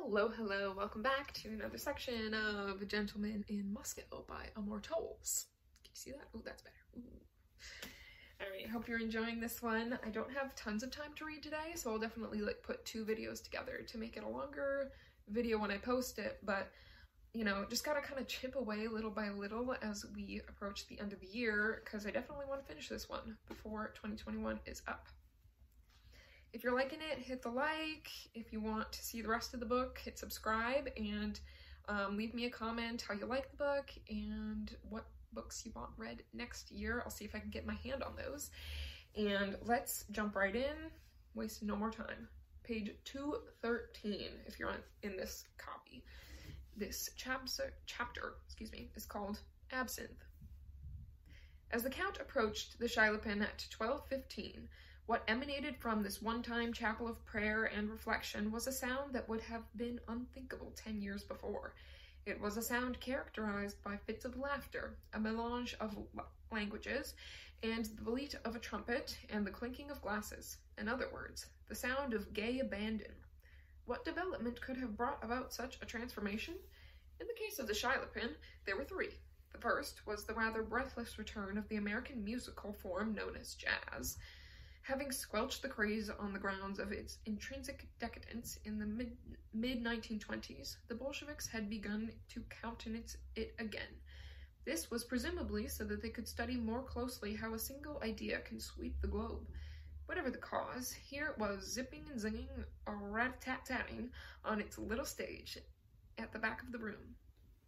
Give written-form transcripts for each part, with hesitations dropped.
Hello, hello, welcome back to another section of Gentlemen in Moscow by Amor Towles. Can you see that? Oh, that's better. Alright, hope you're enjoying this one. I don't have tons of time to read today, so I'll definitely put two videos together to make it a longer video when I post it, but you know, just gotta kind of chip away little by little as we approach the end of the year, because I definitely want to finish this one before 2021 is up. If you're liking it, hit the like. If you want to see the rest of the book, hit subscribe, and leave me a comment how you like the book and what books you want read next year. I'll see if I can get my hand on those. And let's jump right in, waste no more time. Page 213, if you're in this copy. This chapter is called Absinthe. As the Count approached the Chalepin at 12:15, what emanated from this one-time chapel of prayer and reflection was a sound that would have been unthinkable 10 years before. It was a sound characterized by fits of laughter, a melange of languages, and the bleat of a trumpet and the clinking of glasses. In other words, the sound of gay abandon. What development could have brought about such a transformation? In the case of the Chalepin, there were three. The first was the rather breathless return of the American musical form known as jazz. Having squelched the craze on the grounds of its intrinsic decadence in the mid-1920s, the Bolsheviks had begun to countenance it again. This was presumably so that they could study more closely how a single idea can sweep the globe. Whatever the cause, here it was zipping and zinging or rat-tat-tatting on its little stage at the back of the room.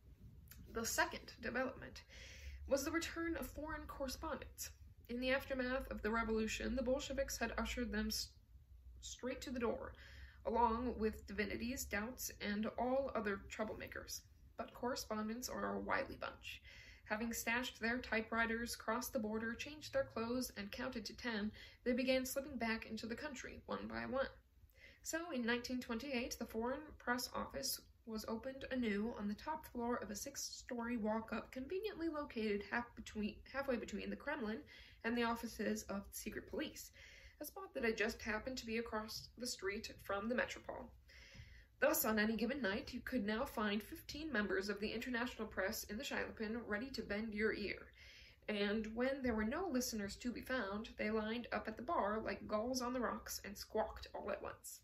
The second development was the return of foreign correspondents. In the aftermath of the revolution, the Bolsheviks had ushered them straight to the door, along with divinities, doubts, and all other troublemakers. But correspondents are a wily bunch. Having stashed their typewriters, crossed the border, changed their clothes, and counted to 10, they began slipping back into the country, one by one. So, in 1928, the Foreign Press Office was opened anew on the top floor of a 6-story walk-up conveniently located halfway between the Kremlin and the offices of the secret police, a spot that had just happened to be across the street from the Metropole. Thus, on any given night, you could now find 15 members of the international press in the Chalepin ready to bend your ear. And when there were no listeners to be found, they lined up at the bar like gulls on the rocks and squawked all at once.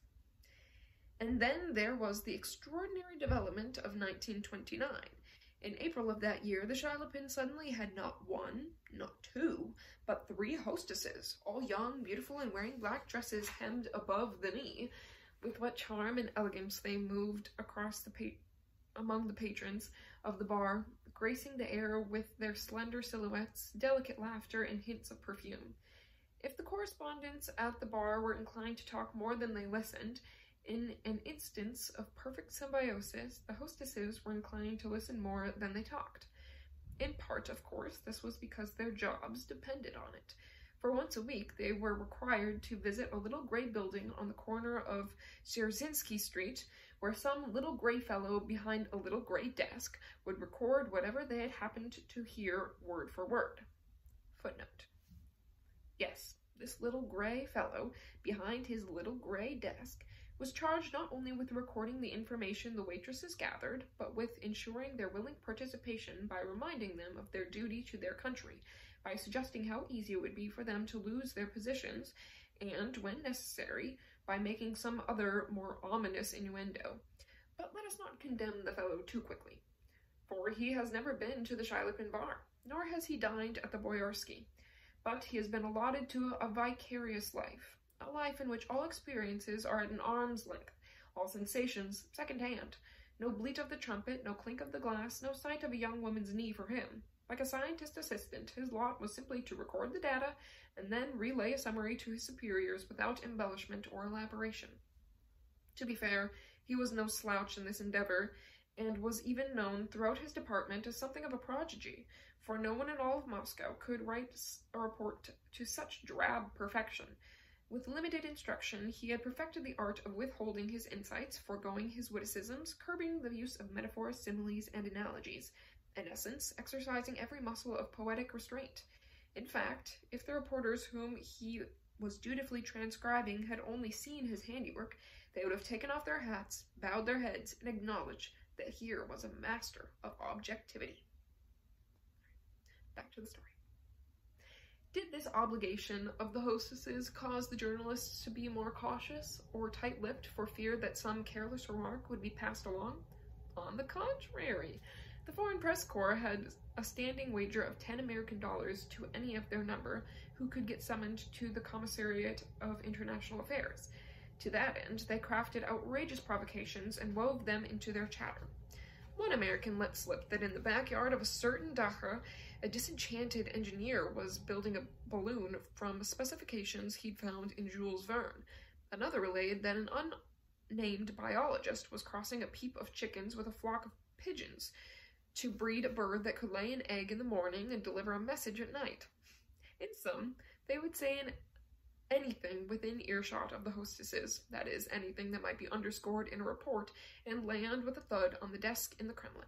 And then there was the extraordinary development of 1929. In April of that year, the Chalepin suddenly had not one, not two, but 3 hostesses, all young, beautiful, and wearing black dresses hemmed above the knee. With what charm and elegance they moved across among the patrons of the bar, gracing the air with their slender silhouettes, delicate laughter, and hints of perfume. If the correspondents at the bar were inclined to talk more than they listened, in an instance of perfect symbiosis, the hostesses were inclined to listen more than they talked. In part, of course, this was because their jobs depended on it. For once a week, they were required to visit a little gray building on the corner of Dzerzhinsky Street, where some little gray fellow behind a little gray desk would record whatever they had happened to hear word for word. Footnote. Yes, this little gray fellow behind his little gray desk was charged not only with recording the information the waitresses gathered, but with ensuring their willing participation by reminding them of their duty to their country, by suggesting how easy it would be for them to lose their positions, and, when necessary, by making some other, more ominous innuendo. But let us not condemn the fellow too quickly, for he has never been to the Chalepin bar, nor has he dined at the Boyarsky, but he has been allotted to a vicarious life. A life in which all experiences are at an arm's length, all sensations second-hand. No bleat of the trumpet, no clink of the glass, no sight of a young woman's knee for him. Like a scientist assistant, his lot was simply to record the data and then relay a summary to his superiors without embellishment or elaboration. To be fair, he was no slouch in this endeavor, and was even known throughout his department as something of a prodigy, for no one in all of Moscow could write a report to such drab perfection. With limited instruction, he had perfected the art of withholding his insights, foregoing his witticisms, curbing the use of metaphors, similes, and analogies, in essence, exercising every muscle of poetic restraint. In fact, if the reporters whom he was dutifully transcribing had only seen his handiwork, they would have taken off their hats, bowed their heads, and acknowledged that here was a master of objectivity. Back to the story. Did this obligation of the hostesses cause the journalists to be more cautious or tight-lipped for fear that some careless remark would be passed along? On the contrary, the Foreign Press Corps had a standing wager of $10 American to any of their number who could get summoned to the Commissariat of International Affairs. To that end, they crafted outrageous provocations and wove them into their chatter. One American let slip that in the backyard of a certain dacha, a disenchanted engineer was building a balloon from specifications he'd found in Jules Verne. Another relayed that an unnamed biologist was crossing a peep of chickens with a flock of pigeons to breed a bird that could lay an egg in the morning and deliver a message at night. In sum, they would say anything within earshot of the hostesses, that is, anything that might be underscored in a report, and land with a thud on the desk in the Kremlin.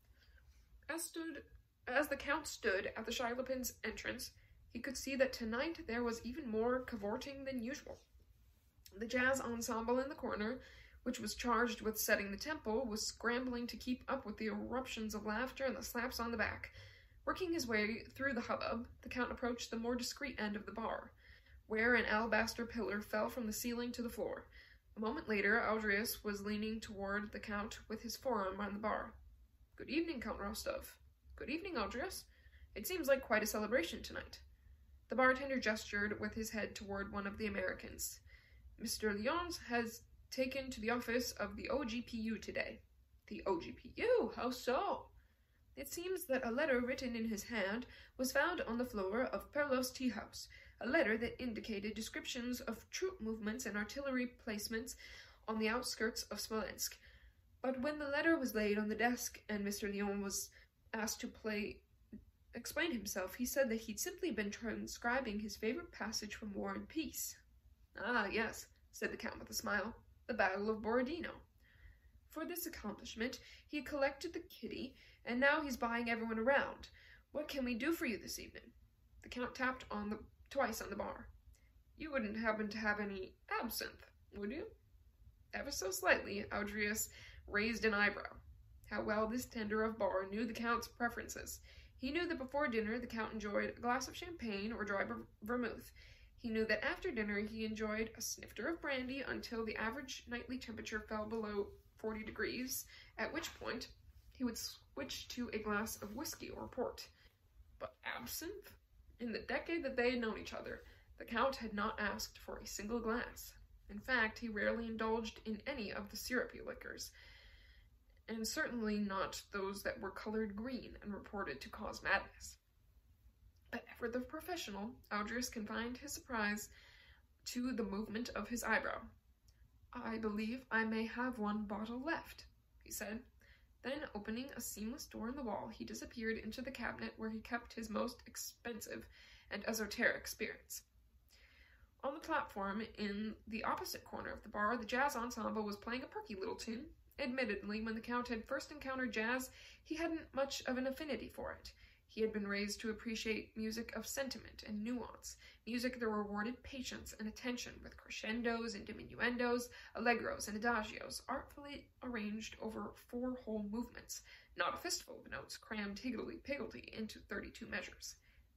As the Count stood at the Shilepin's entrance, he could see that tonight there was even more cavorting than usual. The jazz ensemble in the corner, which was charged with setting the tempo, was scrambling to keep up with the eruptions of laughter and the slaps on the back. Working his way through the hubbub, the Count approached the more discreet end of the bar, where an alabaster pillar fell from the ceiling to the floor. A moment later, Aldrius was leaning toward the Count with his forearm on the bar. "Good evening, Count Rostov." "Good evening, Aldrius. It seems like quite a celebration tonight." The bartender gestured with his head toward one of the Americans. "Mr. Lyons has taken to the office of the OGPU today." "The OGPU? How so?" "It seems that a letter written in his hand was found on the floor of Perlos tea house, a letter that indicated descriptions of troop movements and artillery placements on the outskirts of Smolensk. But when the letter was laid on the desk and Mr. Lyons was asked to explain himself, he said that he'd simply been transcribing his favorite passage from War and Peace." "Ah, yes," said the Count with a smile, "the Battle of Borodino." For this accomplishment, he had collected the kitty, and now he's buying everyone around. "What can we do for you this evening?" The Count tapped twice on the bar. "You wouldn't happen to have any absinthe, would you?" Ever so slightly, Aldrius raised an eyebrow. How well this tender of bar knew the Count's preferences. He knew that before dinner the Count enjoyed a glass of champagne or dry vermouth. He knew that after dinner he enjoyed a snifter of brandy until the average nightly temperature fell below 40 degrees, at which point he would switch to a glass of whiskey or port. But absinthe? In the decade that they had known each other, the Count had not asked for a single glass. In fact, he rarely indulged in any of the syrupy liquors, and certainly not those that were colored green and reported to cause madness. But for the professional, Aldrius confined his surprise to the movement of his eyebrow. "I believe I may have one bottle left," he said. Then, opening a seamless door in the wall, he disappeared into the cabinet where he kept his most expensive and esoteric spirits. On the platform in the opposite corner of the bar, the jazz ensemble was playing a perky little tune. Admittedly, when the Count had first encountered jazz, he hadn't much of an affinity for it. He had been raised to appreciate music of sentiment and nuance, music that rewarded patience and attention with crescendos and diminuendos, allegros and adagios, artfully arranged over 4 whole movements, not a fistful of notes crammed higgledy-piggledy into 30 measures.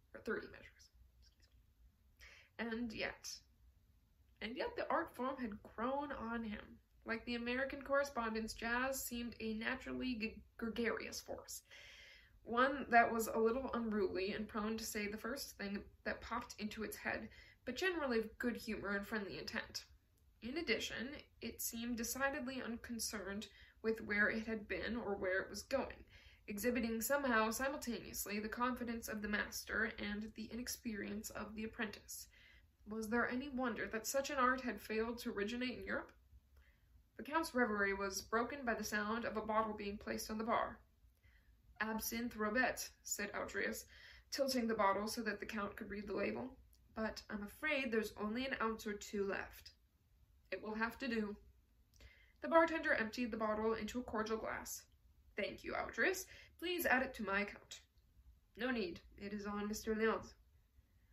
And yet the art form had grown on him. Like the American correspondence, jazz seemed a naturally gregarious force. One that was a little unruly and prone to say the first thing that popped into its head, but generally of good humor and friendly intent. In addition, it seemed decidedly unconcerned with where it had been or where it was going, exhibiting somehow simultaneously the confidence of the master and the inexperience of the apprentice. Was there any wonder that such an art had failed to originate in Europe? The Count's reverie was broken by the sound of a bottle being placed on the bar. "Absinthe Robet," said Aldrius, tilting the bottle so that the Count could read the label. "But I'm afraid there's only an ounce or 2 left." "It will have to do." The bartender emptied the bottle into a cordial glass. "Thank you, Aldrius. Please add it to my account." "No need. It is on Mr. Lyons."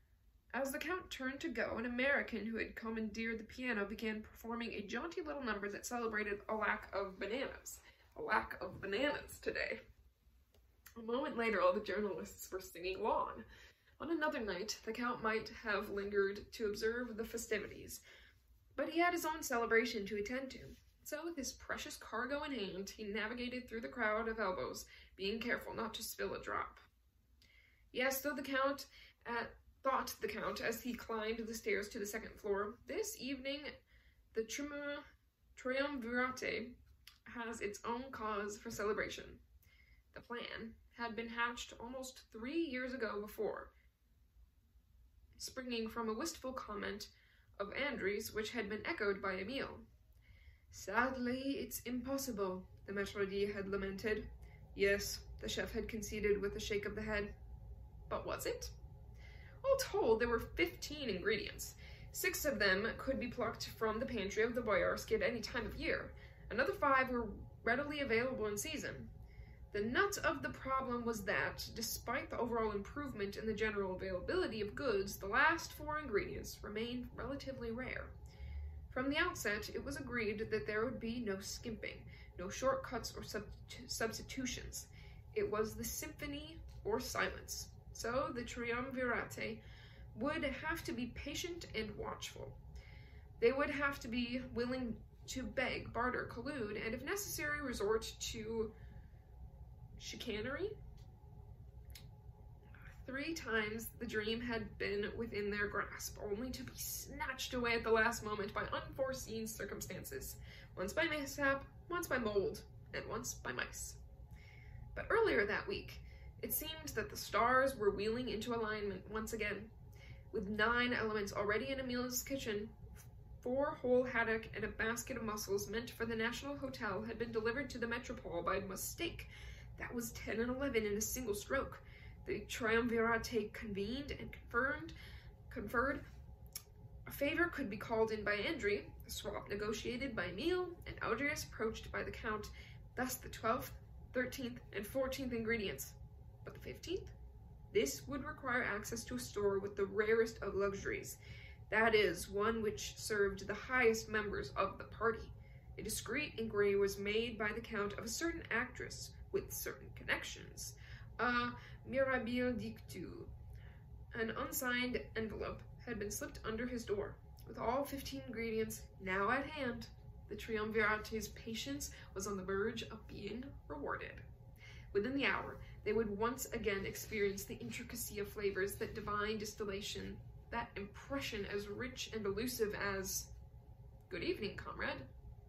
As the Count turned to go, an American who had commandeered the piano began performing a jaunty little number that celebrated a lack of bananas. A lack of bananas today. A moment later, all the journalists were singing along. On another night, the Count might have lingered to observe the festivities, but he had his own celebration to attend to. So with his precious cargo in hand, he navigated through the crowd of elbows, being careful not to spill a drop. Yes, though thought the Count as he climbed the stairs to the second floor, this evening the Triumvirate has its own cause for celebration. The plan had been hatched almost 3 years ago before, springing from a wistful comment of Andry's which had been echoed by Emile. Sadly, it's impossible, the maitre d' had lamented. Yes, the chef had conceded with a shake of the head. But was it? All told, there were 15 ingredients. 6 of them could be plucked from the pantry of the Boyarsky at any time of year. Another 5 were readily available in season. The nut of the problem was that, despite the overall improvement in the general availability of goods, the last 4 ingredients remained relatively rare. From the outset, it was agreed that there would be no skimping, no shortcuts or substitutions. It was the symphony or silence. So the Triumvirate would have to be patient and watchful. They would have to be willing to beg, barter, collude, and if necessary, resort to chicanery. 3 times the dream had been within their grasp, only to be snatched away at the last moment by unforeseen circumstances, once by mishap, once by mold, and once by mice. But earlier that week, it seemed that the stars were wheeling into alignment once again. With 9 elements already in Emile's kitchen, 4 whole haddock and a basket of mussels meant for the National Hotel had been delivered to the Metropole by mistake. That was 10 and 11 in a single stroke. The Triumvirate convened and conferred. A favor could be called in by Andry, a swap negotiated by Emile, and Augeas approached by the Count, thus the 12th, 13th, and 14th ingredients. But the 15th? This would require access to a store with the rarest of luxuries. That is, one which served the highest members of the party. A discreet inquiry was made by the Count of a certain actress with certain connections. Mirabile dictu. An unsigned envelope had been slipped under his door. With all 15 ingredients now at hand, the Triumvirate's patience was on the verge of being rewarded. Within the hour, they would once again experience the intricacy of flavors, that divine distillation, that impression as rich and elusive as, "Good evening, comrade."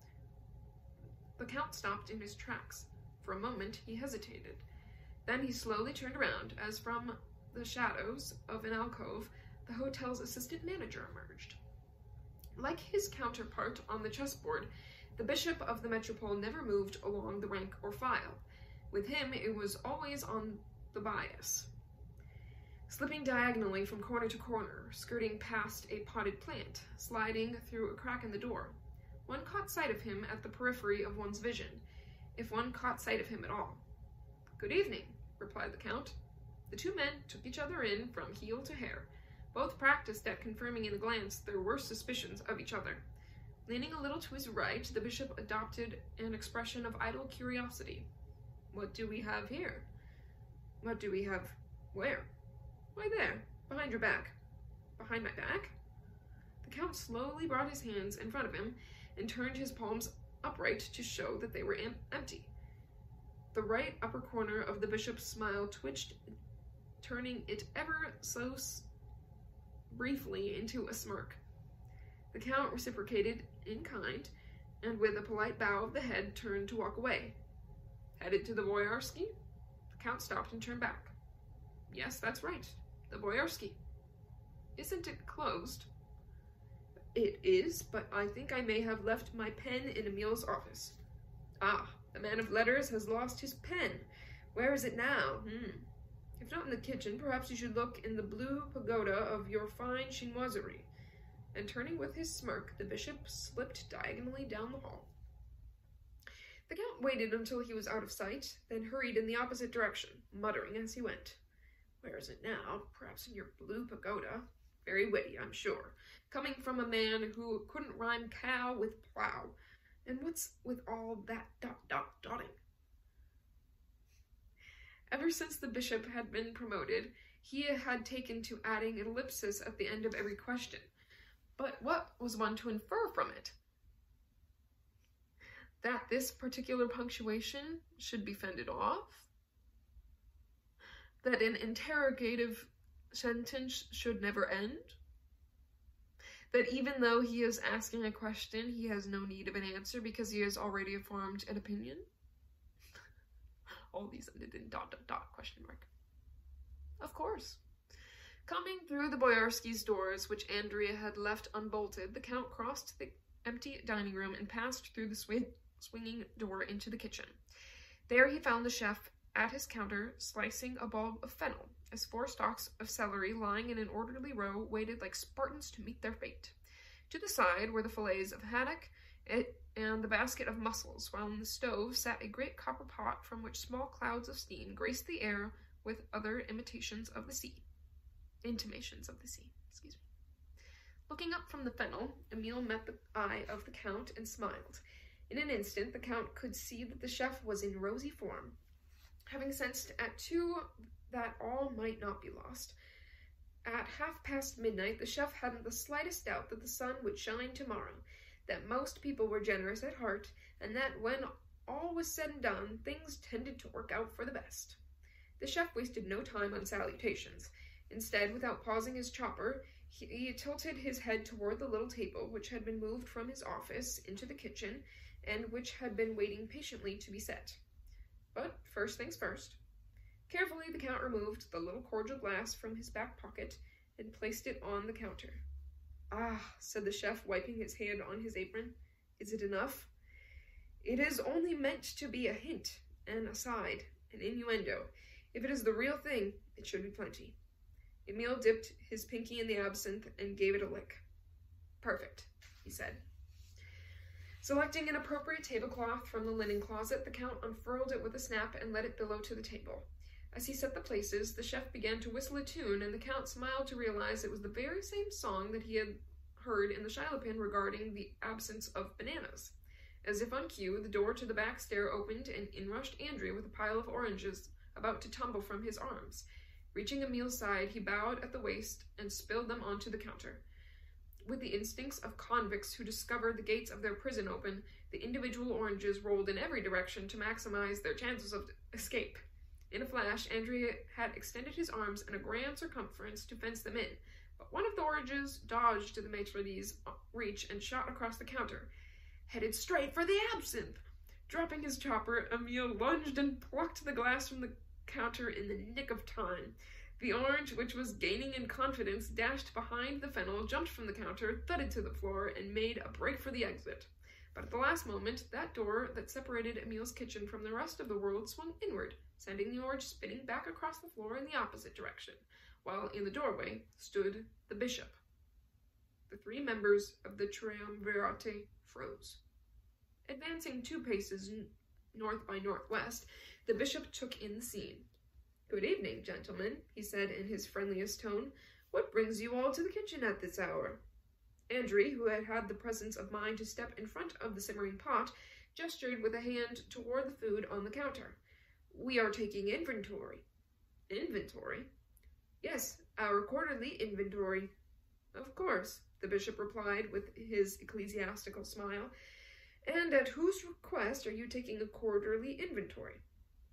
The Count stopped in his tracks. For a moment, he hesitated. Then he slowly turned around, as from the shadows of an alcove, the hotel's assistant manager emerged. Like his counterpart on the chessboard, the Bishop of the Metropole never moved along the rank or file. With him, it was always on the bias, slipping diagonally from corner to corner, skirting past a potted plant, sliding through a crack in the door. One caught sight of him at the periphery of one's vision, if one caught sight of him at all. "Good evening," replied the Count. The 2 men took each other in from heel to hair. Both practiced at confirming in a glance their worst suspicions of each other. Leaning a little to his right, the Bishop adopted an expression of idle curiosity. "What do we have here?" "What do we have where?" "Why, there, behind your back." "Behind my back?" The Count slowly brought his hands in front of him and turned his palms upright to show that they were empty. The right upper corner of the Bishop's smile twitched, turning it ever so briefly into a smirk. The Count reciprocated in kind, and with a polite bow of the head turned to walk away. "Headed to the Boyarsky?" The Count stopped and turned back. "Yes, that's right, the Boyarsky." "Isn't it closed?" "It is, but I think I may have left my pen in Emile's office." "Ah, the man of letters has lost his pen. Where is it now? If not in the kitchen, perhaps you should look in the blue pagoda of your fine chinoiserie." And turning with his smirk, the Bishop slipped diagonally down the hall. The Count waited until he was out of sight, then hurried in the opposite direction, muttering as he went. "Where is it now? Perhaps in your blue pagoda. Very witty, I'm sure. Coming from a man who couldn't rhyme cow with plow. And what's with all that dotting? Ever since the bishop had been promoted, he had taken to adding an ellipsis at the end of every question. But what was one to infer from it? That this particular punctuation should be fended off? That an interrogative sentence should never end? That even though he is asking a question, he has no need of an answer because he has already formed an opinion? All these ended in ... question mark. Of course. Coming through the Boyarski's doors, which Andrea had left unbolted, the Count crossed the empty dining room and passed through the swinging door into the kitchen. There he found the chef at his counter, slicing a bulb of fennel, as 4 stalks of celery lying in an orderly row waited like Spartans to meet their fate. To the side were the fillets of haddock and the basket of mussels, while on the stove sat a great copper pot from which small clouds of steam graced the air with other intimations of the sea. Looking up from the fennel, Emile met the eye of the Count and smiled. In an instant, the Count could see that the chef was in rosy form. Having sensed at 2 that all might not be lost, at midnight, the chef hadn't the slightest doubt that the sun would shine tomorrow, that most people were generous at heart, and that when all was said and done, things tended to work out for the best. The chef wasted no time on salutations. Instead, without pausing his chopper, he tilted his head toward the little table which had been moved from his office into the kitchen, and which had been waiting patiently to be set. But first things first. Carefully, the Count removed the little cordial glass from his back pocket and placed it on the counter. "Ah," said the chef, wiping his hand on his apron. "Is it enough?" "It is only meant to be a hint, an aside, an innuendo. If it is the real thing, it should be plenty." Emile dipped his pinky in the absinthe and gave it a lick. "Perfect," he said. Selecting an appropriate tablecloth from the linen closet, the Count unfurled it with a snap and let it billow to the table. As he set the places, the chef began to whistle a tune, and the Count smiled to realize it was the very same song that he had heard in the Chalepin regarding the absence of bananas. As if on cue, the door to the back stair opened, and in rushed Andrea with a pile of oranges about to tumble from his arms. Reaching Emile's side, he bowed at the waist and spilled them onto the counter. With the instincts of convicts who discover the gates of their prison open, the individual oranges rolled in every direction to maximize their chances of escape. In a flash, Andrea had extended his arms in a grand circumference to fence them in, but one of the oranges dodged to the maitre d's reach and shot across the counter, headed straight for the absinthe. Dropping his chopper, Emile lunged and plucked the glass from the counter in the nick of time. The orange, which was gaining in confidence, dashed behind the fennel, jumped from the counter, thudded to the floor, and made a break for the exit. But at the last moment, that door that separated Emile's kitchen from the rest of the world swung inward, sending the orange spinning back across the floor in the opposite direction, while in the doorway stood the bishop. The 3 members of the triumvirate froze. Advancing 2 paces north by northwest, the bishop took in the scene. "Good evening, gentlemen," he said in his friendliest tone. "What brings you all to the kitchen at this hour?" Andrea, who had had the presence of mind to step in front of the simmering pot, gestured with a hand toward the food on the counter. "We are taking inventory." "Inventory?" "Yes, our quarterly inventory." "Of course," the bishop replied with his ecclesiastical smile. "And at whose request are you taking a quarterly inventory?"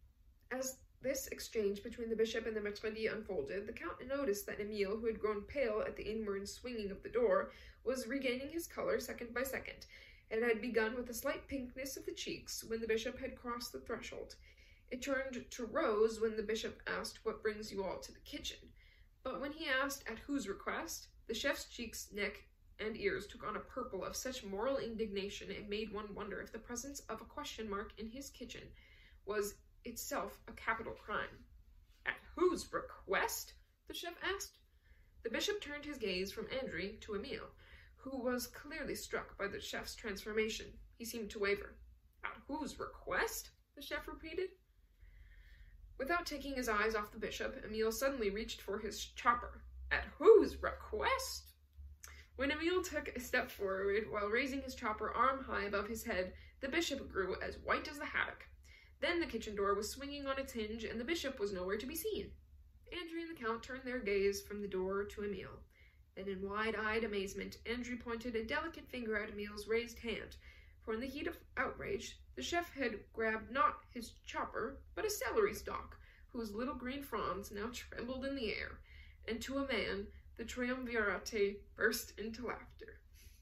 As this exchange between the bishop and the maitre d' unfolded, the Count noticed that Emile, who had grown pale at the inward swinging of the door, was regaining his color second by second, and had begun with a slight pinkness of the cheeks when the bishop had crossed the threshold. It turned to rose when the bishop asked, "What brings you all to the kitchen?" But when he asked at whose request, the chef's cheeks, neck, and ears took on a purple of such moral indignation it made one wonder if the presence of a question mark in his kitchen was itself a capital crime. "At whose request?" the chef asked. The bishop turned his gaze from Andrea to Emile, who was clearly struck by the chef's transformation. He seemed to waver. "At whose request?" the chef repeated. Without taking his eyes off the bishop, Emile suddenly reached for his chopper. At whose request? When Emile took a step forward while raising his chopper arm high above his head, the bishop grew as white as the haddock. Then the kitchen door was swinging on its hinge, and the bishop was nowhere to be seen. Andrew and the Count turned their gaze from the door to Emile. Then in wide-eyed amazement, Andrew pointed a delicate finger at Emile's raised hand, for in the heat of outrage, the chef had grabbed not his chopper, but a celery stalk, whose little green fronds now trembled in the air, and to a man, the triumvirate burst into laughter.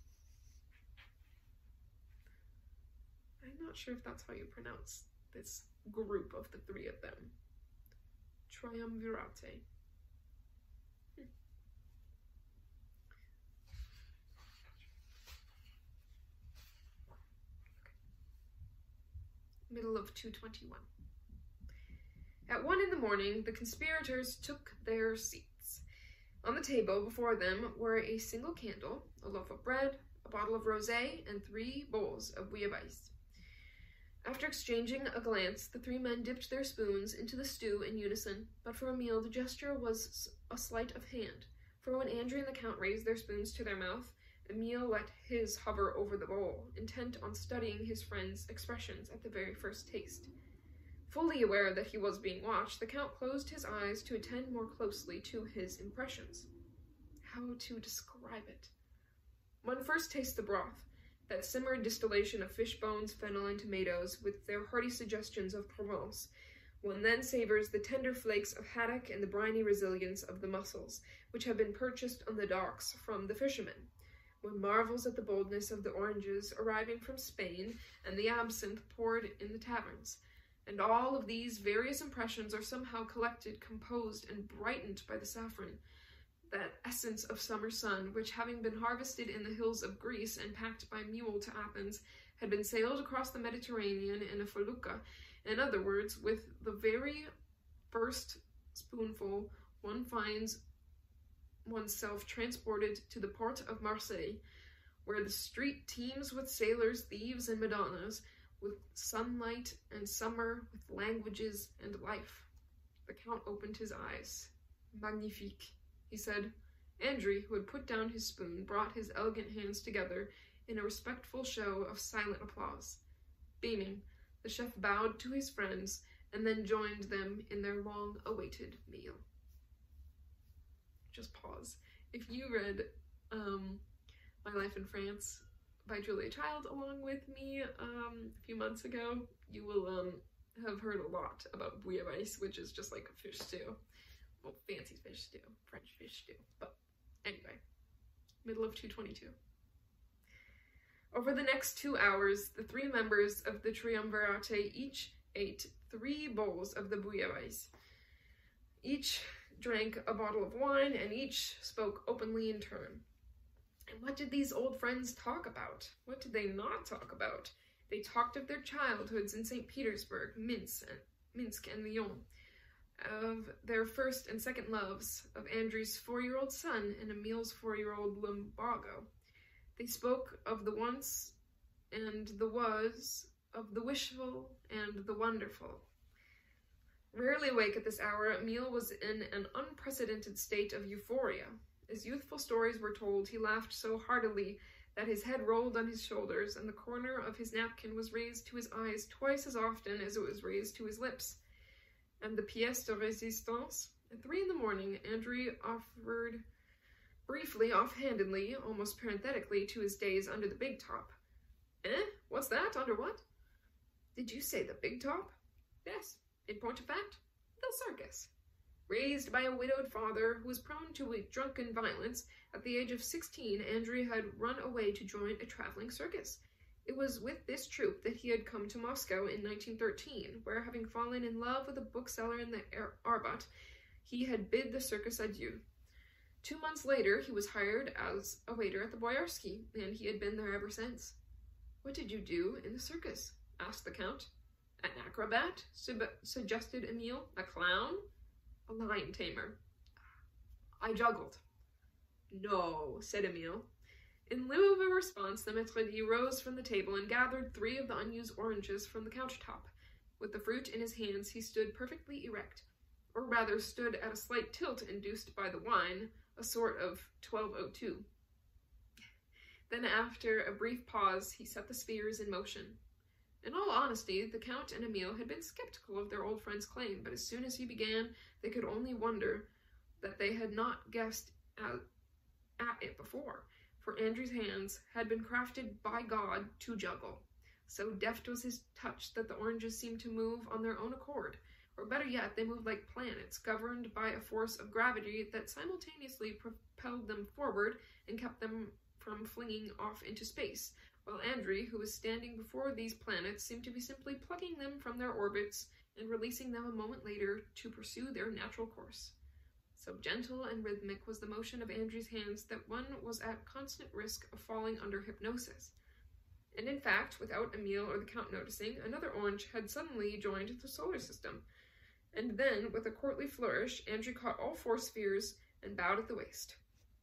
I'm not sure if that's how you pronounce this group of the three of them. Triumvirate. Middle of 221. At 1 in the morning, the conspirators took their seats. On the table before them were a single candle, a loaf of bread, a bottle of rosé, and 3 bowls of bouillabaisse. After exchanging a glance, the 3 men dipped their spoons into the stew in unison, but for Emile the gesture was a sleight of hand, for when Andrew and the Count raised their spoons to their mouth, Emile let his hover over the bowl, intent on studying his friend's expressions at the very first taste. Fully aware that he was being watched, the Count closed his eyes to attend more closely to his impressions. How to describe it? One first tastes the broth, that simmered distillation of fish bones, fennel, and tomatoes, with their hearty suggestions of Provence. One then savors the tender flakes of haddock and the briny resilience of the mussels, which have been purchased on the docks from the fishermen. One marvels at the boldness of the oranges arriving from Spain and the absinthe poured in the taverns. And all of these various impressions are somehow collected, composed, and brightened by the saffron, that essence of summer sun, which, having been harvested in the hills of Greece and packed by mule to Athens, had been sailed across the Mediterranean in a felucca. In other words, with the very first spoonful, one finds oneself transported to the port of Marseille, where the street teems with sailors, thieves, and Madonnas, with sunlight and summer, with languages and life. The Count opened his eyes. Magnifique, he said. Andrew, who had put down his spoon, brought his elegant hands together in a respectful show of silent applause. Beaming, the chef bowed to his friends and then joined them in their long-awaited meal. Just pause. If you read My Life in France by Julia Child along with me a few months ago, you will have heard a lot about bouillabaisse, which is just like a fish stew. Well, fancy fish stew, French fish stew. But anyway, middle of 222. Over the next 2 hours, the 3 members of the triumvirate each ate 3 bowls of the bouillabaisse. Each drank a bottle of wine, and each spoke openly in turn. And what did these old friends talk about? What did they not talk about? They talked of their childhoods in St. Petersburg, Minsk, and Lyon, of their first and second loves, of Andrew's 4-year-old son and Emile's 4-year-old lumbago. They spoke of the once and the was, of the wishful and the wonderful. Rarely awake at this hour, Emile was in an unprecedented state of euphoria. As youthful stories were told, he laughed so heartily that his head rolled on his shoulders, and the corner of his napkin was raised to his eyes twice as often as it was raised to his lips. And the pièce de résistance? At 3 in the morning, Andrew offered briefly, offhandedly, almost parenthetically, to his days under the big top. Eh? What's that? Under what? Did you say the big top? Yes. In point of fact, the circus. Raised by a widowed father who was prone to a drunken violence, at the age of 16, Andrew had run away to join a traveling circus. It was with this troupe that he had come to Moscow in 1913, where, having fallen in love with a bookseller in the Arbat, he had bid the circus adieu. 2 months later, he was hired as a waiter at the Boyarsky, and he had been there ever since. What did you do in the circus? Asked the Count. An acrobat? Suggested Emile. A clown? A lion tamer. I juggled. No, said Emile. In lieu of a response, the maître d' rose from the table and gathered 3 of the unused oranges from the countertop. With the fruit in his hands, he stood perfectly erect, or rather stood at a slight tilt induced by the wine, a sort of 1202. Then after a brief pause, he set the spheres in motion. In all honesty, the Count and Emil had been skeptical of their old friend's claim, but as soon as he began, they could only wonder that they had not guessed at it before, for Andrew's hands had been crafted by God to juggle. So deft was his touch that the oranges seemed to move on their own accord, or better yet, they moved like planets, governed by a force of gravity that simultaneously propelled them forward and kept them from flinging off into space, while Andrew, who was standing before these planets, seemed to be simply plucking them from their orbits and releasing them a moment later to pursue their natural course. So gentle and rhythmic was the motion of Andrew's hands that one was at constant risk of falling under hypnosis. And in fact, without Emil or the Count noticing, another orange had suddenly joined the solar system. And then, with a courtly flourish, Andrew caught all 4 spheres and bowed at the waist.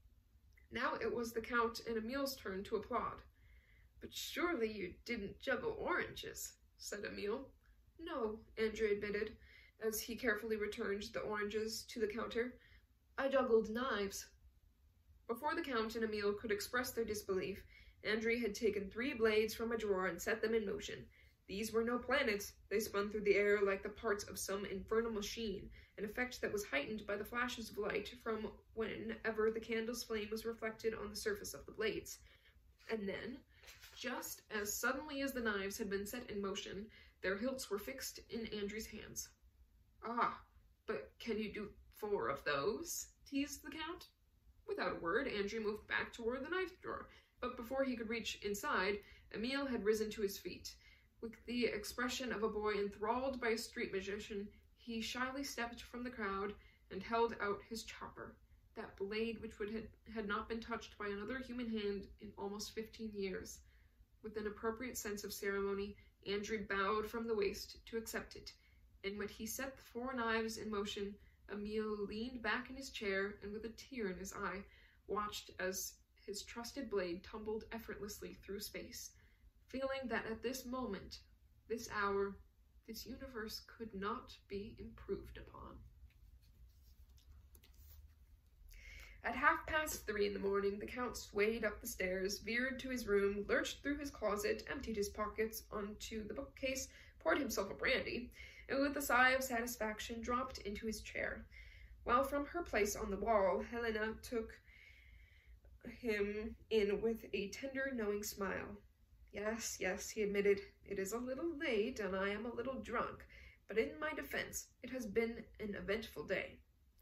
Now it was the Count and Emil's turn to applaud. "But surely you didn't juggle oranges," said Emil. "No," Andrew admitted, as he carefully returned the oranges to the counter. "I juggled knives." Before the Count and Emil could express their disbelief, Andrew had taken 3 blades from a drawer and set them in motion. These were no planets. They spun through the air like the parts of some infernal machine, an effect that was heightened by the flashes of light from whenever the candle's flame was reflected on the surface of the blades. And then, just as suddenly as the knives had been set in motion, their hilts were fixed in Andrew's hands. "Ah, but can you do 4 of those?" teased the Count. Without a word, Andrew moved back toward the knife drawer, but before he could reach inside, Emil had risen to his feet. With the expression of a boy enthralled by a street magician, he shyly stepped from the crowd and held out his chopper, that blade which had not been touched by another human hand in almost 15 years. With an appropriate sense of ceremony, Andrew bowed from the waist to accept it, and when he set the 4 knives in motion, Emil leaned back in his chair and with a tear in his eye, watched as his trusted blade tumbled effortlessly through space, feeling that at this moment, this hour, this universe could not be improved upon. At 3:30 in the morning, the Count swayed up the stairs, veered to his room, lurched through his closet, emptied his pockets onto the bookcase, poured himself a brandy, and with a sigh of satisfaction dropped into his chair, while from her place on the wall, Helena took him in with a tender, knowing smile. "Yes, yes," he admitted, "it is a little late, and I am a little drunk, but in my defense, it has been an eventful day."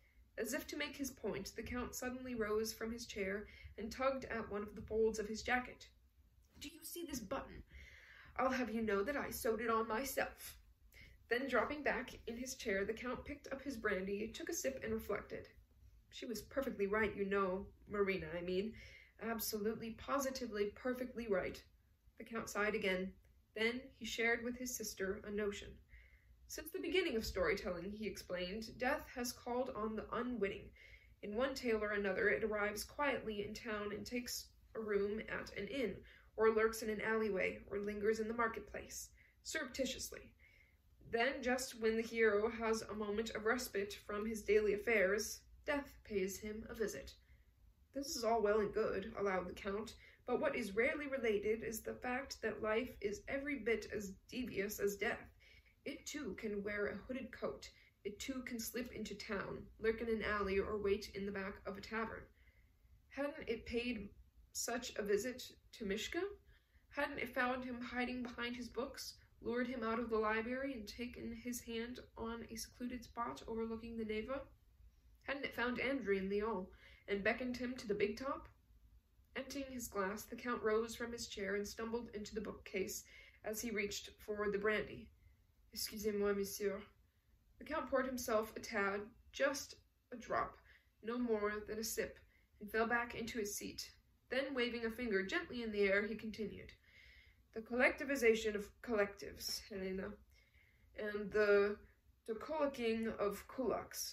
As if to make his point, the Count suddenly rose from his chair and tugged at one of the folds of his jacket. "Do you see this button? I'll have you know that I sewed it on myself." Then, dropping back in his chair, the Count picked up his brandy, took a sip, and reflected. "She was perfectly right, you know, Marina, I mean. Absolutely, positively, perfectly right." The Count sighed again. Then he shared with his sister a notion. "Since the beginning of storytelling," he explained, "death has called on the unwitting. In one tale or another, it arrives quietly in town and takes a room at an inn, or lurks in an alleyway, or lingers in the marketplace, surreptitiously. Then, just when the hero has a moment of respite from his daily affairs, death pays him a visit." "This is all well and good," allowed the Count, "but what is rarely related is the fact that life is every bit as devious as death. It too can wear a hooded coat. It too can slip into town, lurk in an alley, or wait in the back of a tavern. Hadn't it paid such a visit to Mishka? Hadn't it found him hiding behind his books, lured him out of the library, and taken his hand on a secluded spot overlooking the Neva? Hadn't it found Andrew in Lyon, and beckoned him to the big top?" Emptying his glass, the Count rose from his chair and stumbled into the bookcase as he reached for the brandy. "Excusez-moi, monsieur." The Count poured himself a tad, just a drop, no more than a sip, and fell back into his seat. Then, waving a finger gently in the air, he continued. "The collectivization of collectives, Helena, and the dekulking of kulaks.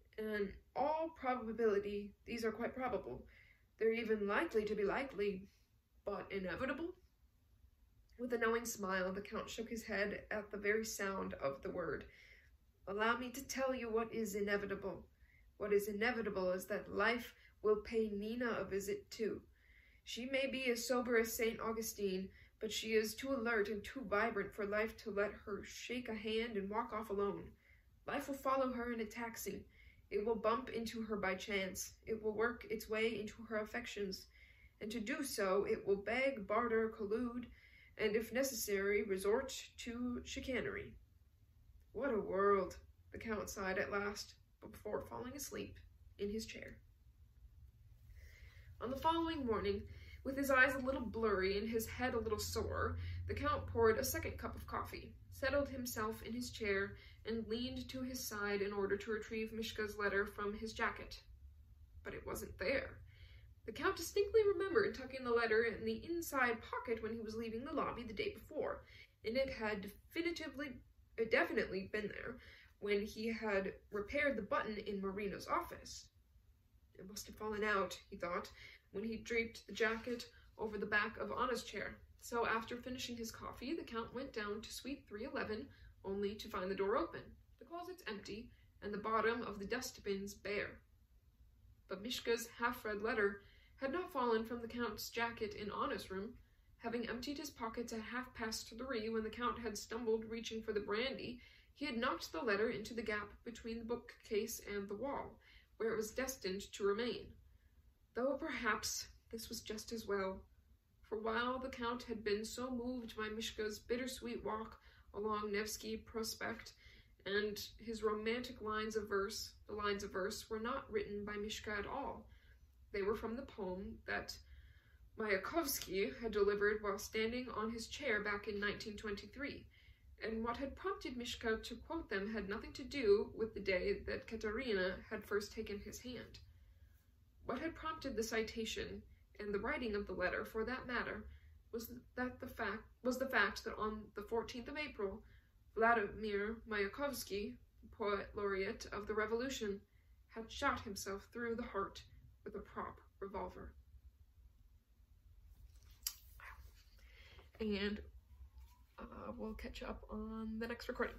In all probability, these are quite probable. They're even likely to be likely, but inevitable?" With a knowing smile, the Count shook his head at the very sound of the word. "Allow me to tell you what is inevitable. What is inevitable is that life will pay Nina a visit too. She may be as sober as St. Augustine, but she is too alert and too vibrant for life to let her shake a hand and walk off alone. Life will follow her in a taxi. It will bump into her by chance. It will work its way into her affections. And to do so, it will beg, barter, collude, and if necessary, resort to chicanery. What a world, the Count sighed at last, before falling asleep in his chair. On the following morning, with his eyes a little blurry and his head a little sore, the Count poured a second cup of coffee, settled himself in his chair, and leaned to his side in order to retrieve Mishka's letter from his jacket. But it wasn't there. The Count distinctly remembered tucking the letter in the inside pocket when he was leaving the lobby the day before, and it had definitely been there when he had repaired the button in Marina's office. It must have fallen out, he thought, when he draped the jacket over the back of Anna's chair. So after finishing his coffee, the Count went down to suite 311, only to find the door open, the closets empty, and the bottom of the dustbins bare. But Mishka's half-read letter had not fallen from the Count's jacket in Anna's room. Having emptied his pockets at 3:30 when the Count had stumbled reaching for the brandy, he had knocked the letter into the gap between the bookcase and the wall, where it was destined to remain. Though perhaps this was just as well, for while the Count had been so moved by Mishka's bittersweet walk along Nevsky Prospect and his romantic lines of verse, the lines of verse were not written by Mishka at all. They were from the poem that Mayakovsky had delivered while standing on his chair back in 1923, and what had prompted Mishka to quote them had nothing to do with the day that Katerina had first taken his hand. What had prompted the citation, and the writing of the letter for that matter, was the fact that on the 14th of April, Vladimir Mayakovsky, poet laureate of the Revolution, had shot himself through the heart with a prop revolver. And we'll catch up on the next recording.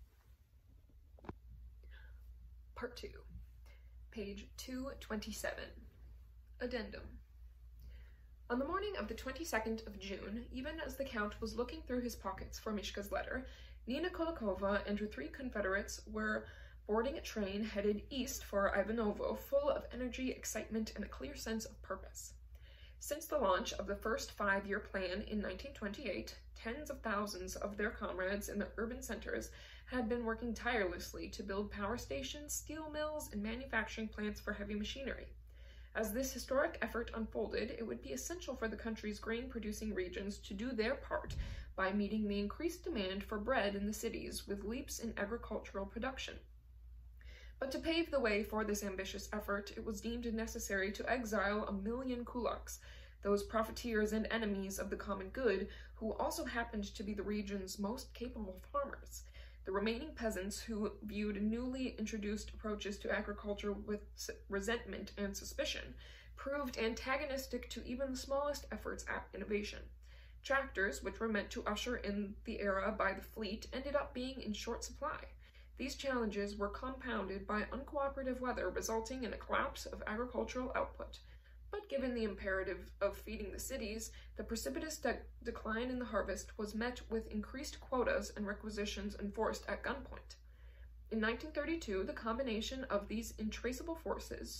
Part 2, page 227. Addendum. On the morning of the 22nd of June, even as the Count was looking through his pockets for Mishka's letter, Nina Kolokova and her 3 confederates were boarding a train headed east for Ivanovo, full of energy, excitement, and a clear sense of purpose. Since the launch of the first 5-year plan in 1928, tens of thousands of their comrades in the urban centers had been working tirelessly to build power stations, steel mills, and manufacturing plants for heavy machinery. As this historic effort unfolded, it would be essential for the country's grain-producing regions to do their part by meeting the increased demand for bread in the cities with leaps in agricultural production. But to pave the way for this ambitious effort, it was deemed necessary to exile 1 million kulaks, those profiteers and enemies of the common good, who also happened to be the region's most capable farmers. The remaining peasants, who viewed newly introduced approaches to agriculture with resentment and suspicion, proved antagonistic to even the smallest efforts at innovation. Tractors, which were meant to usher in the era by the fleet, ended up being in short supply. These challenges were compounded by uncooperative weather, resulting in a collapse of agricultural output. But given the imperative of feeding the cities, the precipitous decline in the harvest was met with increased quotas and requisitions enforced at gunpoint. In 1932, the combination of these intractable forces,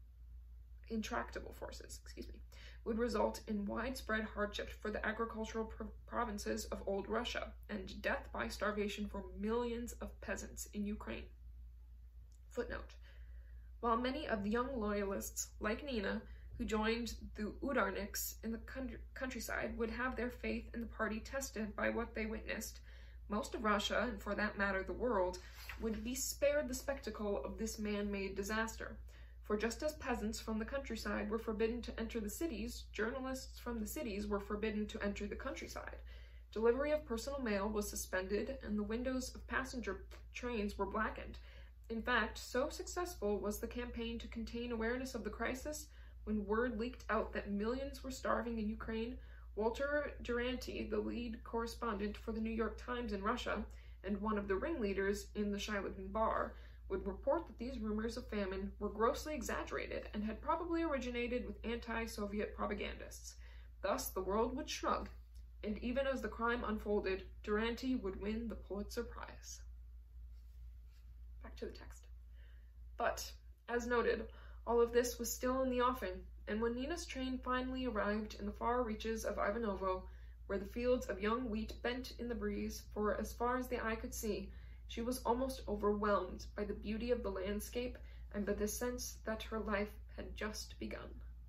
would result in widespread hardship for the agricultural provinces of Old Russia and death by starvation for millions of peasants in Ukraine. Footnote: while many of the young loyalists, like Nina, who joined the Udarniks in the countryside, would have their faith in the party tested by what they witnessed, most of Russia, and for that matter the world, would be spared the spectacle of this man-made disaster. For just as peasants from the countryside were forbidden to enter the cities, journalists from the cities were forbidden to enter the countryside. Delivery of personal mail was suspended, and the windows of passenger trains were blackened. In fact, so successful was the campaign to contain awareness of the crisis, when word leaked out that millions were starving in Ukraine, Walter Duranty, the lead correspondent for the New York Times in Russia, and one of the ringleaders in the Shailin Bar, would report that these rumors of famine were grossly exaggerated and had probably originated with anti-Soviet propagandists. Thus, the world would shrug, and even as the crime unfolded, Durante would win the Pulitzer Prize. Back to the text. But, as noted, all of this was still in the offing, and when Nina's train finally arrived in the far reaches of Ivanovo, where the fields of young wheat bent in the breeze for as far as the eye could see, she was almost overwhelmed by the beauty of the landscape and by the sense that her life had just begun.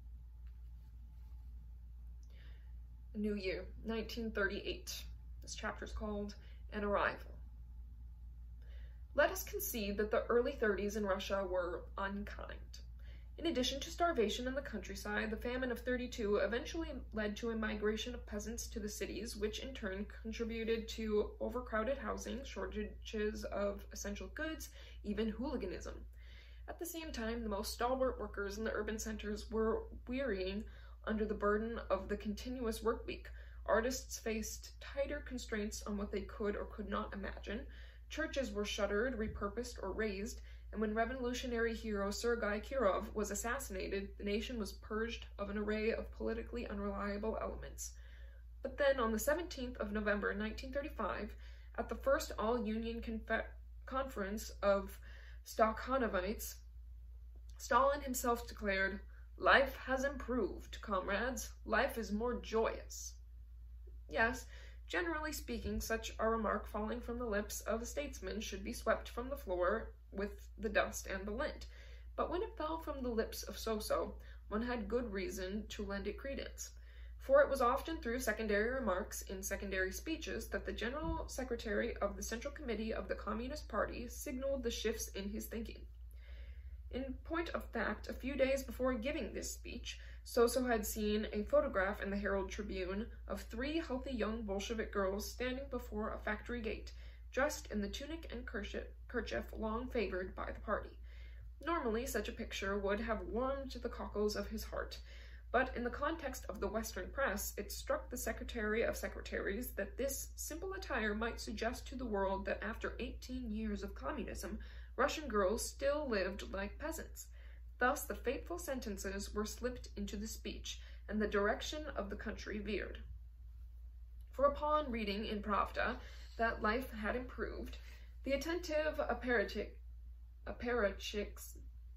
New Year, 1938. This chapter is called An Arrival. Let us concede that the early 30s in Russia were unkind. In addition to starvation in the countryside, the famine of 32 eventually led to a migration of peasants to the cities, which in turn contributed to overcrowded housing, shortages of essential goods, even hooliganism. At the same time, the most stalwart workers in the urban centers were wearying under the burden of the continuous work week. Artists faced tighter constraints on what they could or could not imagine. Churches were shuttered, repurposed, or razed, and when revolutionary hero Sergei Kirov was assassinated, the nation was purged of an array of politically unreliable elements. But then, on the 17th of November 1935, at the first all-union conference of Stakhanovites, Stalin himself declared, "Life has improved, comrades. Life is more joyous." Yes, generally speaking, such a remark falling from the lips of a statesman should be swept from the floor with the dust and the lint. But when it fell from the lips of So-So, one had good reason to lend it credence. For it was often through secondary remarks in secondary speeches that the General Secretary of the Central Committee of the Communist Party signaled the shifts in his thinking. In point of fact, a few days before giving this speech, So-So had seen a photograph in the Herald Tribune of 3 healthy young Bolshevik girls standing before a factory gate, dressed in the tunic and kerchief long favored by the party. Normally, such a picture would have warmed the cockles of his heart, but in the context of the Western press, it struck the Secretary of Secretaries that this simple attire might suggest to the world that after 18 years of communism, Russian girls still lived like peasants. Thus, the fateful sentences were slipped into the speech, and the direction of the country veered. For upon reading in Pravda that life had improved, the attentive apparatchiks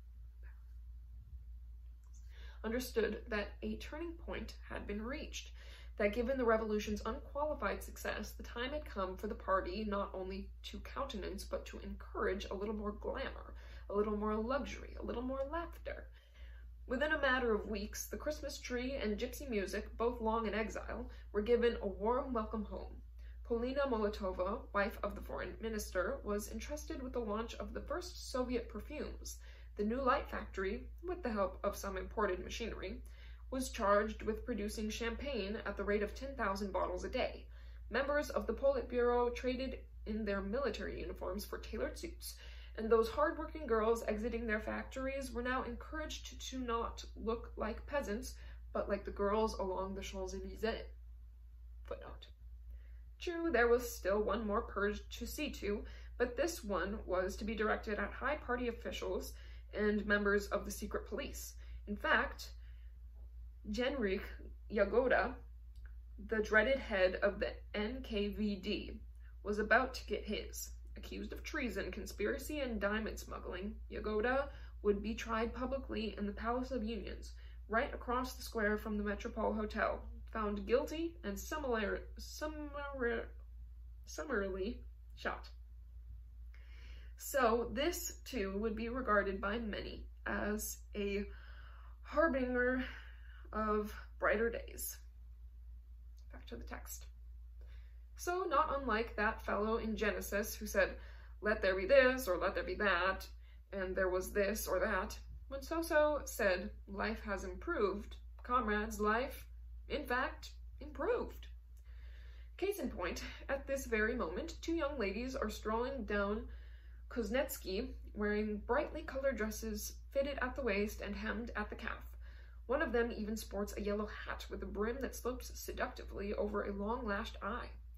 understood that a turning point had been reached, that given the revolution's unqualified success, the time had come for the party not only to countenance, but to encourage a little more glamour, a little more luxury, a little more laughter. Within a matter of weeks, the Christmas tree and gypsy music, both long in exile, were given a warm welcome home. Polina Molotova, wife of the foreign minister, was entrusted with the launch of the first Soviet perfumes. The new light factory, with the help of some imported machinery, was charged with producing champagne at the rate of 10,000 bottles a day. Members of the Politburo traded in their military uniforms for tailored suits, and those hard-working girls exiting their factories were now encouraged to not look like peasants, but like the girls along the Champs-Élysées. Footnote. True, there was still one more purge to see to, but this one was to be directed at high party officials and members of the secret police. In fact, Genrikh Yagoda, the dreaded head of the NKVD, was about to get his. Accused of treason, conspiracy, and diamond smuggling, Yagoda would be tried publicly in the Palace of Unions, right across the square from the Metropole Hotel, found guilty and summarily shot. So this, too, would be regarded by many as a harbinger of brighter days. Back to the text. So, not unlike that fellow in Genesis who said, "Let there be this," or "Let there be that," and there was this or that, when So-So said, "Life has improved," comrades, life, in fact, improved. Case in point, at this very moment, 2 young ladies are strolling down Kuznetsky, wearing brightly colored dresses fitted at the waist and hemmed at the calf. One of them even sports a yellow hat with a brim that slopes seductively over a long-lashed eye.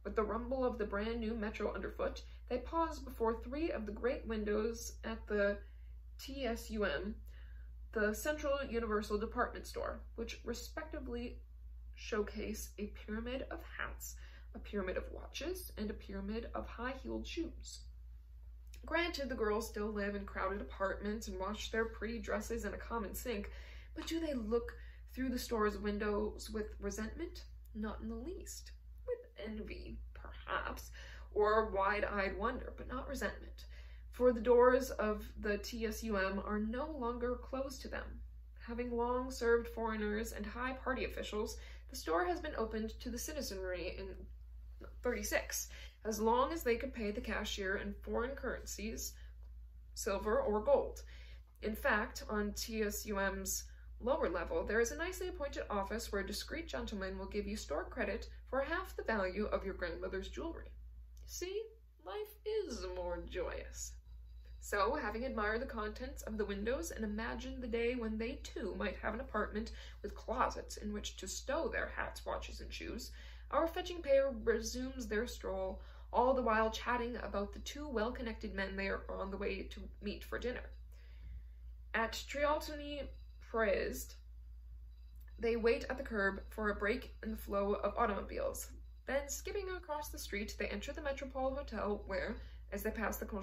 With the rumble of the brand new metro underfoot, they paused before 3 of the great windows at the TSUM, the Central Universal Department Store, which respectively showcase a pyramid of hats, a pyramid of watches, and a pyramid of high-heeled shoes. Granted, the girls still live in crowded apartments and wash their pretty dresses in a common sink, but do they look through the store's windows with resentment? Not in the least. With envy, perhaps, or wide-eyed wonder, but not resentment. For the doors of the TSUM are no longer closed to them. Having long served foreigners and high party officials, the store has been opened to the citizenry in 36, as long as they could pay the cashier in foreign currencies, silver or gold. In fact, on TSUM's lower level, there is a nicely appointed office where a discreet gentleman will give you store credit for half the value of your grandmother's jewelry. See, life is more joyous. So, having admired the contents of the windows and imagined the day when they too might have an apartment with closets in which to stow their hats, watches, and shoes, our fetching pair resumes their stroll, all the while chatting about the 2 well-connected men they are on the way to meet for dinner. At Trialtony Praised, they wait at the curb for a break in the flow of automobiles. Then, skipping across the street, they enter the Metropole Hotel where, as they pass the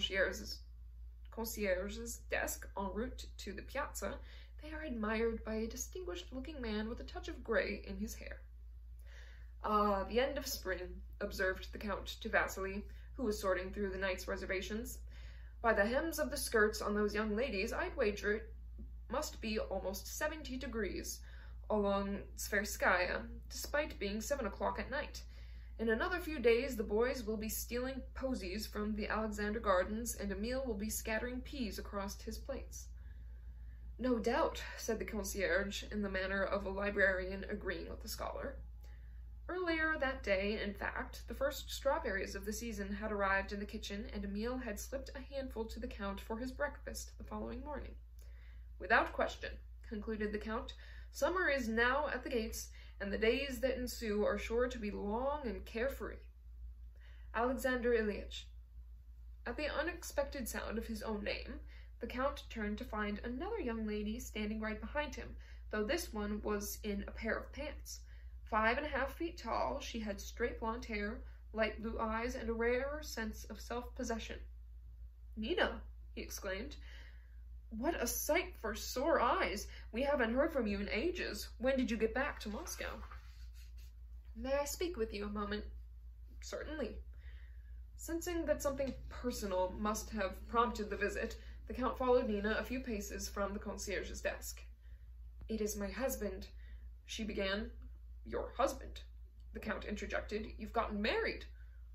concierge's desk en route to the piazza, they are admired by a distinguished-looking man with a touch of gray in his hair. "Ah, the end of spring," observed the Count to Vasily, who was sorting through the night's reservations. "By the hems of the skirts on those young ladies, I'd wager it must be almost 70 degrees along Tverskaya, despite being 7 o'clock at night. In another few days, the boys will be stealing posies from the Alexander Gardens, and Emil will be scattering peas across his plates." "No doubt," said the concierge, in the manner of a librarian agreeing with the scholar. Earlier that day, in fact, the first strawberries of the season had arrived in the kitchen, and Emil had slipped a handful to the Count for his breakfast the following morning. "Without question," concluded the Count, "summer is now at the gates, and the days that ensue are sure to be long and carefree. Alexander Ilyich." At the unexpected sound of his own name, the Count turned to find another young lady standing right behind him, though this one was in a pair of pants. 5.5 feet tall, she had straight blonde hair, light blue eyes, and a rare sense of self-possession. "Nina," he exclaimed, "what a sight for sore eyes! We haven't heard from you in ages. When did you get back to Moscow?" "May I speak with you a moment?" "Certainly." Sensing that something personal must have prompted the visit, the Count followed Nina a few paces from the concierge's desk. "It is my husband," she began. "Your husband?" the Count interjected. "You've gotten married."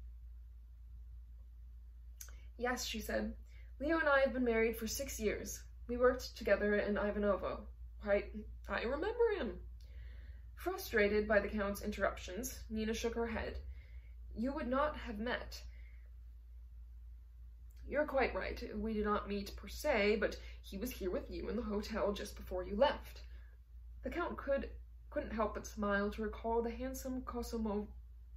"Yes," she said. "Leo and I have been married for 6 years. We worked together in Ivanovo. Why, I remember him." Frustrated by the Count's interruptions, Nina shook her head. "You would not have met." "You're quite right. We did not meet per se, but he was here with you in the hotel just before you left." The Count couldn't help but smile to recall the handsome Komsomol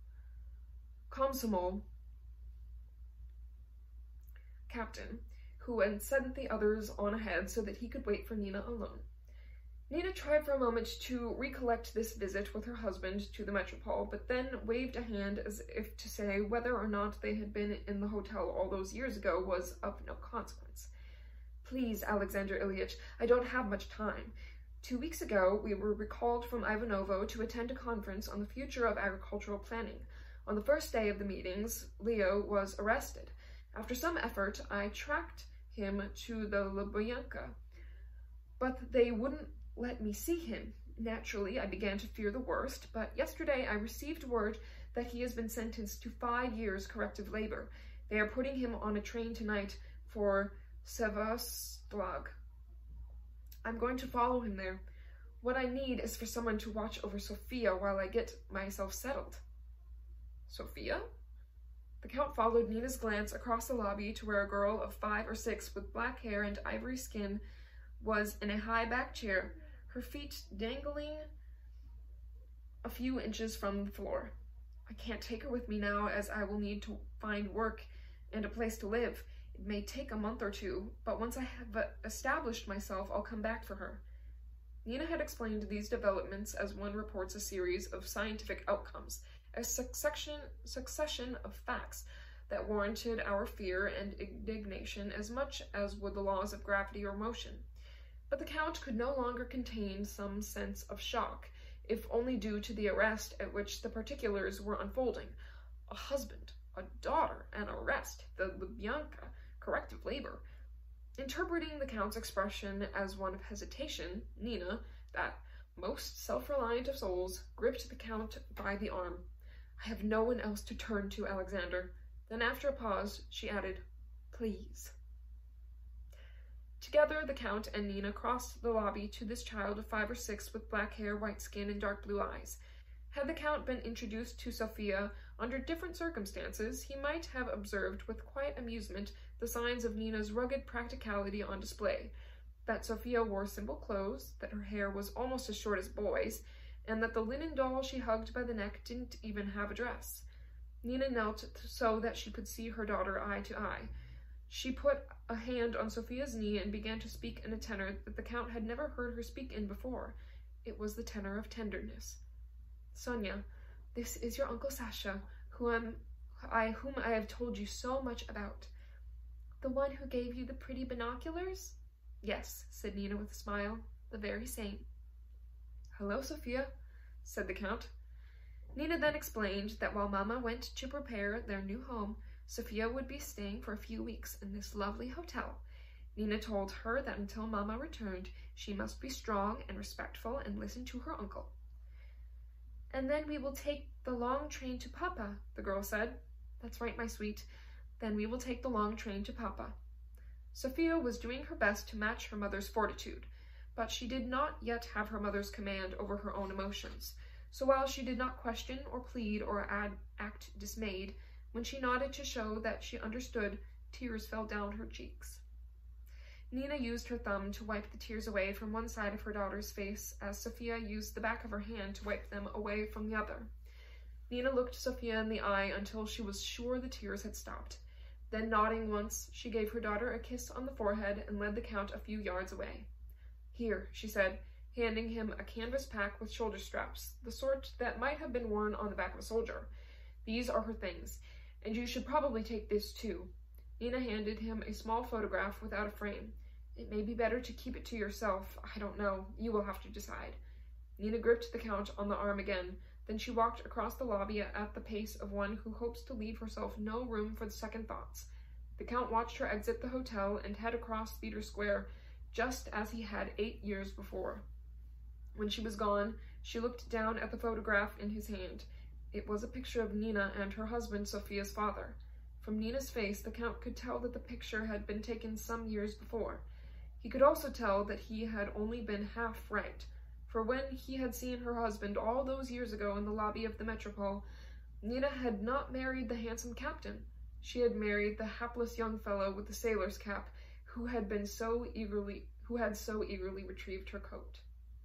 captain who had sent the others on ahead so that he could wait for Nina alone. Nina tried for a moment to recollect this visit with her husband to the Metropole, but then waved a hand as if to say whether or not they had been in the hotel all those years ago was of no consequence. "Please, Alexander Ilyich, I don't have much time. 2 weeks ago, we were recalled from Ivanovo to attend a conference on the future of agricultural planning. On the first day of the meetings, Leo was arrested. After some effort, I tracked him to the Lubyanka, but they wouldn't let me see him. Naturally, I began to fear the worst, but yesterday I received word that he has been sentenced to 5 years corrective labor. They are putting him on a train tonight for Sevastopol. I'm going to follow him there. What I need is for someone to watch over Sophia while I get myself settled." "Sophia?" The Count followed Nina's glance across the lobby to where a girl of 5 or 6 with black hair and ivory skin was in a high-backed chair, her feet dangling a few inches from the floor. I can't take her with me now, as I will need to find work and a place to live. It may take a month or two, but once I have established myself, I'll come back for her." Nina had explained these developments as one reports a series of scientific outcomes, a succession of facts that warranted our fear and indignation as much as would the laws of gravity or motion. But the Count could no longer contain some sense of shock, if only due to the arrest at which the particulars were unfolding. A husband, a daughter, an arrest, the Lubyanka corrective labor. Interpreting the Count's expression as one of hesitation, Nina, that most self-reliant of souls, gripped the Count by the arm. "I have no one else to turn to, Alexander." Then after a pause, she added, "Please." Together, the Count and Nina crossed the lobby to this child of 5 or 6 with black hair, white skin, and dark blue eyes. Had the Count been introduced to Sophia under different circumstances, he might have observed with quiet amusement the signs of Nina's rugged practicality on display, that Sophia wore simple clothes, that her hair was almost as short as boys, and that the linen doll she hugged by the neck didn't even have a dress. Nina knelt so that she could see her daughter eye to eye. She put a hand on Sophia's knee and began to speak in a tenor that the Count had never heard her speak in before. It was the tenor of tenderness. "Sonia, this is your Uncle Sasha, whom I have told you so much about." "The one who gave you the pretty binoculars?" "Yes," said Nina with a smile, "the very same." "Hello, Sophia," said the Count. Nina then explained that while Mama went to prepare their new home, Sophia would be staying for a few weeks in this lovely hotel. Nina told her that until Mama returned, she must be strong and respectful and listen to her uncle. "And then we will take the long train to Papa," the girl said. "That's right, my sweet. Then we will take the long train to Papa." Sophia was doing her best to match her mother's fortitude, but she did not yet have her mother's command over her own emotions. So while she did not question or plead or act dismayed, when she nodded to show that she understood, tears fell down her cheeks. Nina used her thumb to wipe the tears away from one side of her daughter's face, as Sophia used the back of her hand to wipe them away from the other. Nina looked Sophia in the eye until she was sure the tears had stopped. Then, nodding once, she gave her daughter a kiss on the forehead and led the Count a few yards away. "Here," she said, handing him a canvas pack with shoulder straps, the sort that might have been worn on the back of a soldier. "These are her things, and you should probably take this too." Nina handed him a small photograph without a frame. "It may be better to keep it to yourself. I don't know. You will have to decide." Nina gripped the Count on the arm again. Then she walked across the lobby at the pace of one who hopes to leave herself no room for second thoughts. The Count watched her exit the hotel and head across Theatre Square, just as he had 8 years before. When she was gone, she looked down at the photograph in his hand. It was a picture of Nina and her husband, Sophia's father. From Nina's face, the Count could tell that the picture had been taken some years before. He could also tell that he had only been half right, for when he had seen her husband all those years ago in the lobby of the Metropole, Nina had not married the handsome captain. She had married the hapless young fellow with the sailor's cap, who had so eagerly retrieved her coat.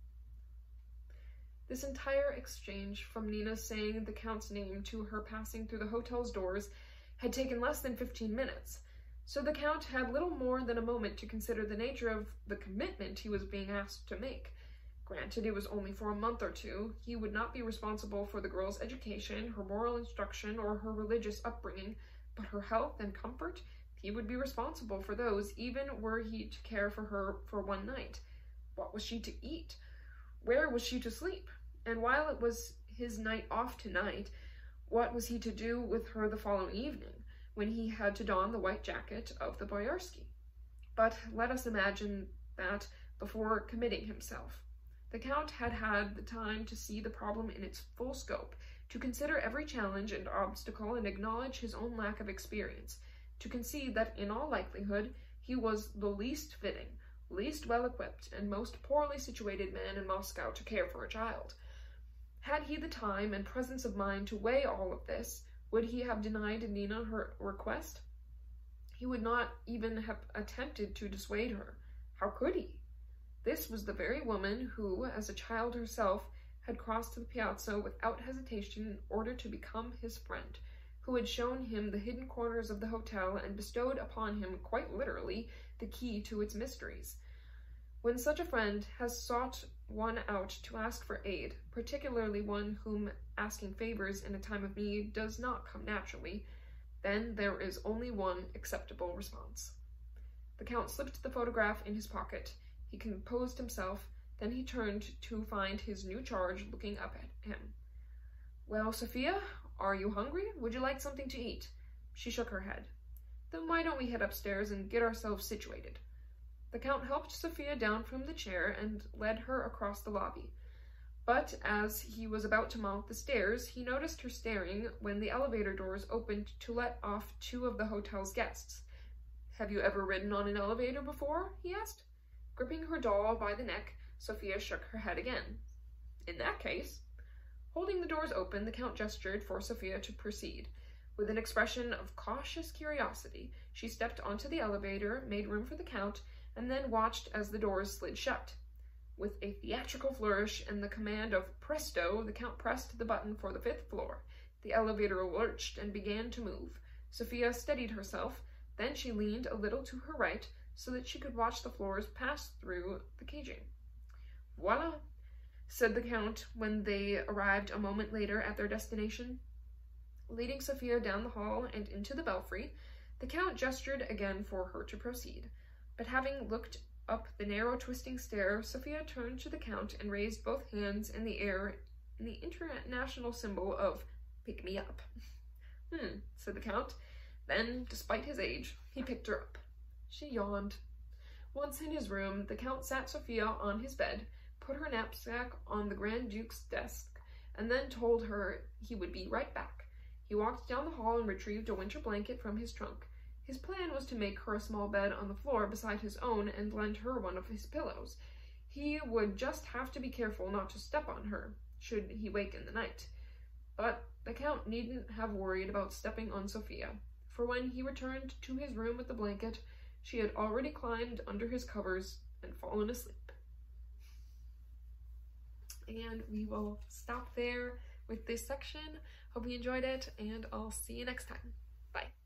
This entire exchange, from Nina saying the Count's name to her passing through the hotel's doors, had taken less than 15 minutes, so the Count had little more than a moment to consider the nature of the commitment he was being asked to make. Granted, it was only for a month or two. He would not be responsible for the girl's education, her moral instruction, or her religious upbringing, but her health and comfort, he would be responsible for those, even were he to care for her for one night. What was she to eat? Where was she to sleep? And while it was his night off tonight, what was he to do with her the following evening, when he had to don the white jacket of the Boyarsky? But let us imagine that before committing himself. The Count had had the time to see the problem in its full scope, to consider every challenge and obstacle and acknowledge his own lack of experience, to concede that in all likelihood he was the least fitting, least well-equipped, and most poorly situated man in Moscow to care for a child. Had he the time and presence of mind to weigh all of this, would he have denied Nina her request? He would not even have attempted to dissuade her. How could he? This was the very woman who, as a child herself, had crossed to the piazza without hesitation in order to become his friend, who had shown him the hidden corners of the hotel and bestowed upon him, quite literally, the key to its mysteries. When such a friend has sought one out to ask for aid, particularly one whom asking favors in a time of need does not come naturally, then there is only one acceptable response. The Count slipped the photograph in his pocket. He composed himself, then he turned to find his new charge looking up at him. "Well, Sophia, are you hungry? Would you like something to eat?" She shook her head. "Then why don't we head upstairs and get ourselves situated?" The Count helped Sophia down from the chair and led her across the lobby. But as he was about to mount the stairs, he noticed her staring when the elevator doors opened to let off 2 of the hotel's guests. "Have you ever ridden on an elevator before?" he asked. Gripping her doll by the neck, Sophia shook her head again. "In that case..." Holding the doors open, the Count gestured for Sophia to proceed. With an expression of cautious curiosity, she stepped onto the elevator, made room for the Count, and then watched as the doors slid shut. With a theatrical flourish and the command of "presto," the Count pressed the button for the 5th floor. The elevator lurched and began to move. Sophia steadied herself, then she leaned a little to her right so that she could watch the floors pass through the caging. "Voila," said the Count when they arrived a moment later at their destination. Leading Sophia down the hall and into the belfry, the Count gestured again for her to proceed. But having looked up the narrow twisting stair, Sophia turned to the Count and raised both hands in the air in the international symbol of "pick me up." Said the Count. Then, despite his age, he picked her up. She yawned. Once in his room, the Count sat Sophia on his bed, put her knapsack on the Grand Duke's desk, and then told her he would be right back. He walked down the hall and retrieved a winter blanket from his trunk. His plan was to make her a small bed on the floor beside his own and lend her one of his pillows. He would just have to be careful not to step on her, should he wake in the night. But the Count needn't have worried about stepping on Sophia, for when he returned to his room with the blanket, she had already climbed under his covers and fallen asleep. And we will stop there with this section. Hope you enjoyed it, and I'll see you next time. Bye.